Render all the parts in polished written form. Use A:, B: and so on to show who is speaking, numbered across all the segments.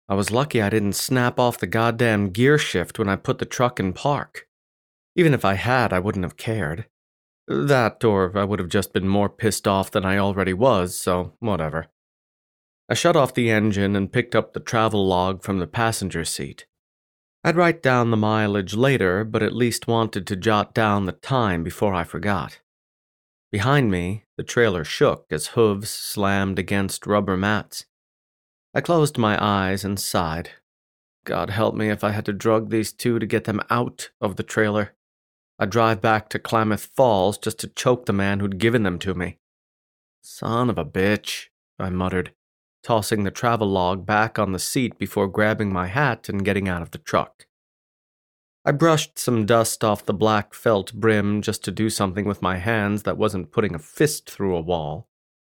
A: I was lucky I didn't snap off the goddamn gear shift when I put the truck in park. Even if I had, I wouldn't have cared. That, or I would have just been more pissed off than I already was, so whatever. I shut off the engine and picked up the travel log from the passenger seat. I'd write down the mileage later, but at least wanted to jot down the time before I forgot. Behind me, the trailer shook as hooves slammed against rubber mats. I closed my eyes and sighed. God help me if I had to drug these two to get them out of the trailer. I'd drive back to Klamath Falls just to choke the man who'd given them to me. Son of a bitch, I muttered, tossing the travelogue back on the seat before grabbing my hat and getting out of the truck. I brushed some dust off the black felt brim just to do something with my hands that wasn't putting a fist through a wall.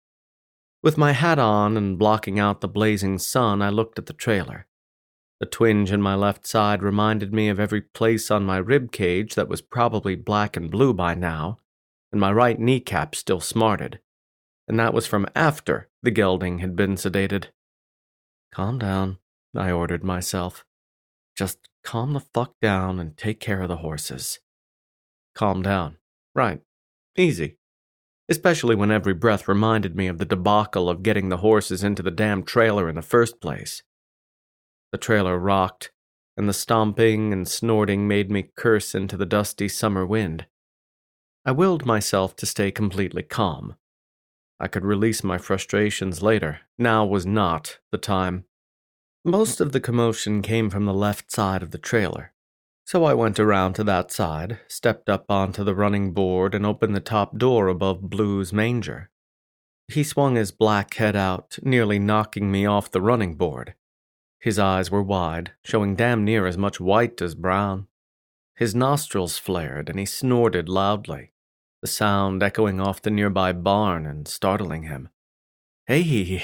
A: With my hat on and blocking out the blazing sun, I looked at the trailer. The twinge in my left side reminded me of every place on my rib cage that was probably black and blue by now, and my right kneecap still smarted. And that was from after the gelding had been sedated. Calm down, I ordered myself. Just calm the fuck down and take care of the horses. Calm down. Right. Easy. Especially when every breath reminded me of the debacle of getting the horses into the damn trailer in the first place. The trailer rocked, and the stomping and snorting made me curse into the dusty summer wind. I willed myself to stay completely calm. I could release my frustrations later. Now was not the time. Most of the commotion came from the left side of the trailer, so I went around to that side, stepped up onto the running board, and opened the top door above Blue's manger. He swung his black head out, nearly knocking me off the running board. His eyes were wide, showing damn near as much white as brown. His nostrils flared, and he snorted loudly, the sound echoing off the nearby barn and startling him. Hey,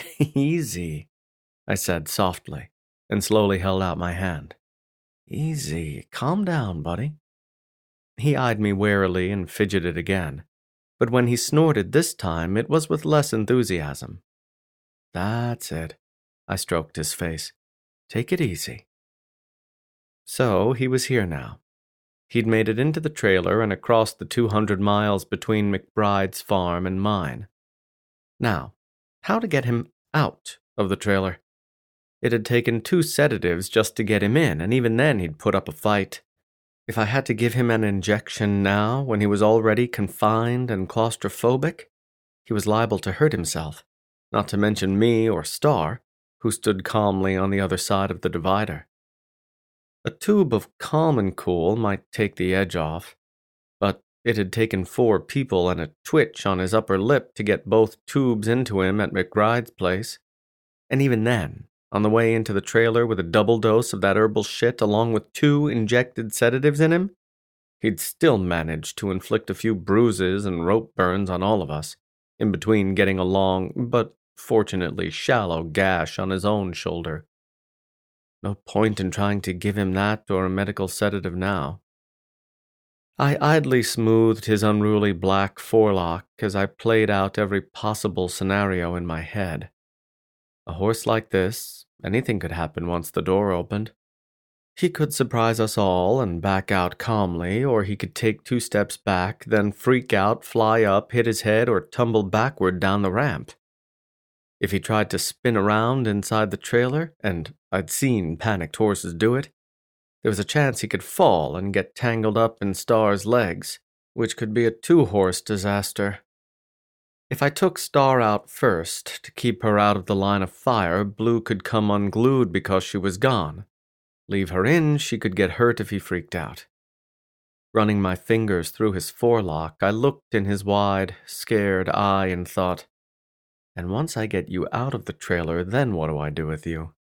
A: easy, I said softly, and slowly held out my hand. Easy, calm down, buddy. He eyed me warily and fidgeted again, but when he snorted this time, it was with less enthusiasm. That's it, I stroked his face. Take it easy. So he was here now. He'd made it into the trailer and across the 200 miles between McBride's farm and mine. Now, how to get him out of the trailer? It had taken 2 sedatives just to get him in, and even then he'd put up a fight. If I had to give him an injection now, when he was already confined and claustrophobic, he was liable to hurt himself, not to mention me or Star, who stood calmly on the other side of the divider. A tube of Calm and Cool might take the edge off, but it had taken 4 people and a twitch on his upper lip to get both tubes into him at McBride's place. And even then, on the way into the trailer with a double dose of that herbal shit along with 2 injected sedatives in him, he'd still managed to inflict a few bruises and rope burns on all of us, in between getting a long, but fortunately shallow gash on his own shoulder. No point in trying to give him that or a medical sedative now. I idly smoothed his unruly black forelock as I played out every possible scenario in my head. A horse like this, anything could happen once the door opened. He could surprise us all and back out calmly, or he could take 2 steps back, then freak out, fly up, hit his head, or tumble backward down the ramp. If he tried to spin around inside the trailer, and I'd seen panicked horses do it, there was a chance he could fall and get tangled up in Star's legs, which could be a 2-horse disaster. If I took Star out first to keep her out of the line of fire, Blue could come unglued because she was gone. Leave her in, she could get hurt if he freaked out. Running my fingers through his forelock, I looked in his wide, scared eye and thought, and once I get you out of the trailer, then what do I do with you?